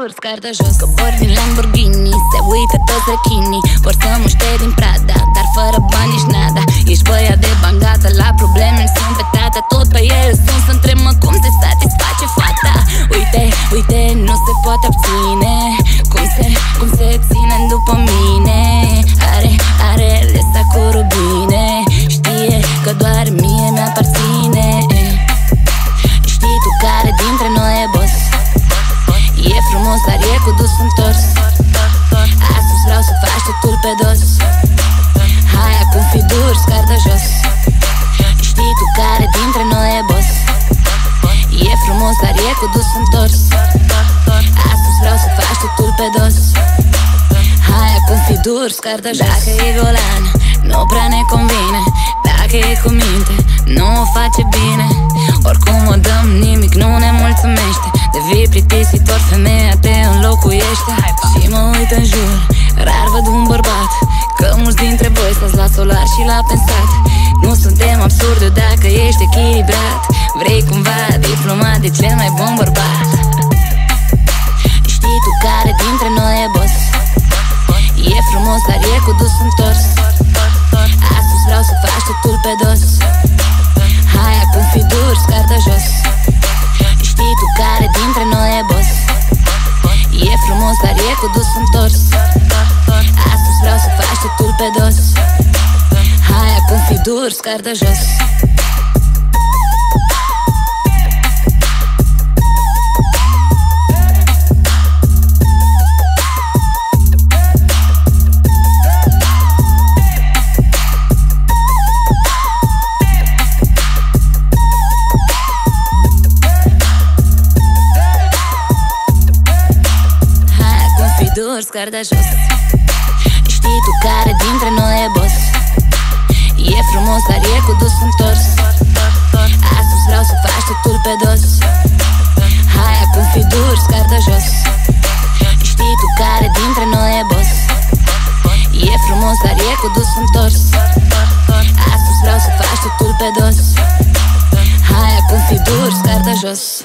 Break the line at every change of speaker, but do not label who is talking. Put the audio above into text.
dur, scar de jos. Cobor din Lamborghini, se uită toți rechinii. Vor să muște din Prada, dar fără bani nici nada. Ești băiat de bani, gata la probleme, îmi sunt pe tata. Tot pe el sunt, să întreb-mă cum se satisface fata. Uite, uite, nu se poate abține. Cum se ține după mine. Are lesa cu rubine. Știe că doar mie mi-aparține. Știi tu care dintre noi e boss? E frumos, dar e cu dus întors. Astăzi vreau să faci totul pe dos. Hai acum fi dur, scar de jos. Știi tu care dintre noi e boss? E frumos, dar e cu dus întors. Astăzi vreau să faci totul pe dos. Hai acum fi dur, scar de jos. Dacă e golan, nu prea ne convine. Dacă e cu minte, nu o face bine. Oricum o dăm, nimic nu ne mulțumește. Devii plictisitor, femeia te înlocuiește. Și mă uit în jur, rar văd un bărbat. Că mulți dintre voi stați la solar și la pensat. Nu suntem absurde dacă ești echilibrat. Vrei cumva diplomat de cel mai bun bărbat. Știi tu care dintre noi e boss? E frumos, dar e cu dus întors. Astăzi vreau să faci totul pe dos. Hai acum fi dur, scar de jos. Știi tu care dintre noi e boss? E frumos, dar e cu dus întors. Astăzi vreau să faci totul pe dos. Hai acum fi dur, scar de jos. Scar de jos. Știi tu care dintre noi e boss? E frumos, dar e cu dus întors. Astăzi vreau să faci totul pe dos. Hai acum fi dur, scar de jos. Știi tu care dintre noi e boss? E frumos, dar e cu dus întors. Astăzi vreau să faci totul pe dos. Hai acum fi dur, scar de jos.